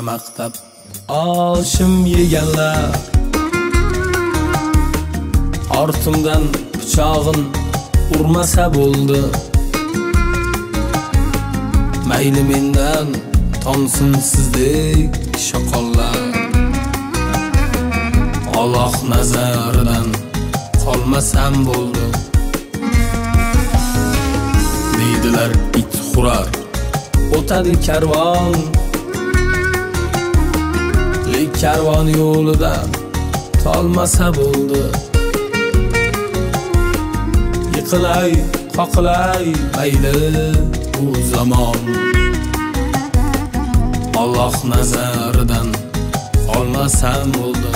maqtab oshim yeganlar, ortimdan pichog'in urmasa bo'ldi. Mayli mendan tomsin sizdek shoqollar, Alloh nazaridan qolmasam bo'ldi. Deydilar it xurar, o'tadi karvon, lek karvon yo'lidan tolmasa bo'ldi. Yiqilay, qoqilay, mayli bu zamon, Alloh nazaridan qolmasam bo'ldi.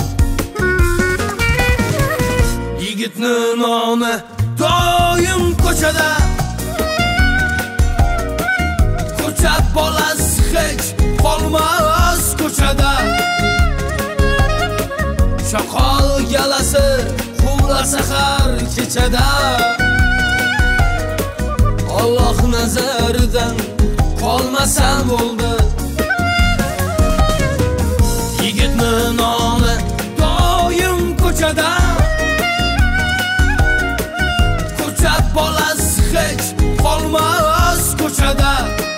Yigitni noni doim ko'chada, ko'cha bolasi hech qolmas ko'chada. Shoqol galasi quvlasa har kechada, Alloh nazaridan qolmasam bo'ldi. Yigitni noni doim ko'chada, ko'cha bolasi hech qolmas ko'chada.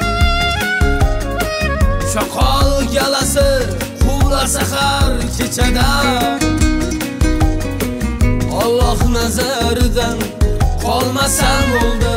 Shoqol galasi quvlasa har kechada, Alloh nazaridan qolmasam bo'ldi.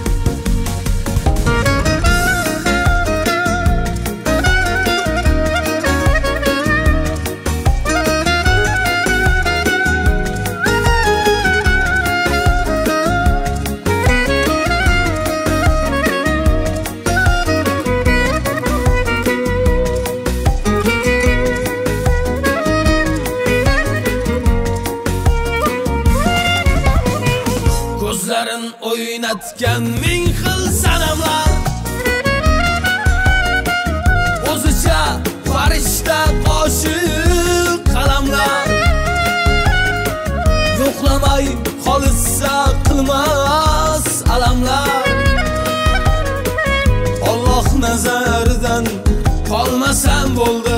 Ko'zlarin o'ynatgan ming xil sanamlar, o'zicha farishta qoshiq qalamlar. Yo'qlamay qolsa qilmas alamlar, Alloh nazaridan qolmasam bo'ldi.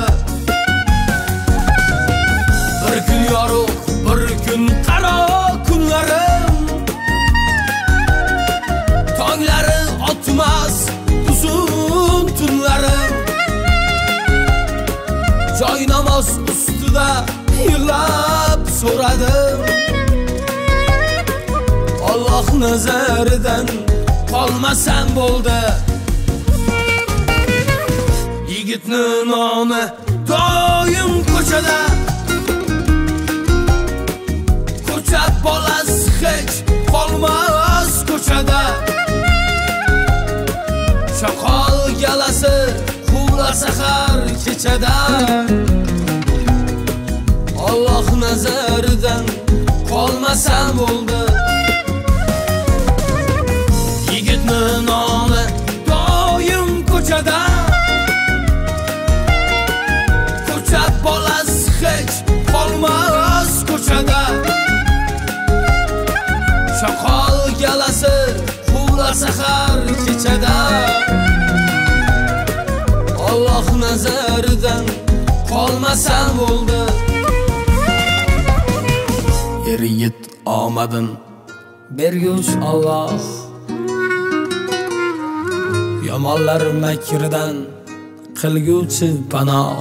Bir kun yorug', bir kun qaro kunlarim, tonglari otmas uzun tunlarim. Joy namoz ustida yig'lab so'radim, Alloh nazaridan qolmasam bo'ldi. Yigitni noni doim ko'chada, ko'cha bolasi hech qolmas ko'chada. Shoqol galasi quvlasa har kechada, Alloh nazaridan qolmasam bo'ldi. Yigitni noni doim ko'chada, ko'cha bolasi hech qolmas ko'chada. Shoqol galasi quvlasa har kechada, Alloh nazaridan qolmasam bo'ldi. Er-yigit omadin berguch Alloh, yomonlar makridan qilguchi panoh.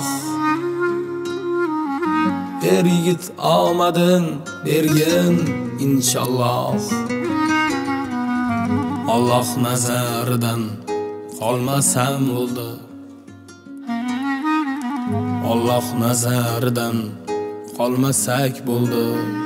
Er-yigit omadin bergin inshaalloh, Alloh nazaridan qolmasam bo'ldi. Alloh nazaridan qolmasak bo'ldi.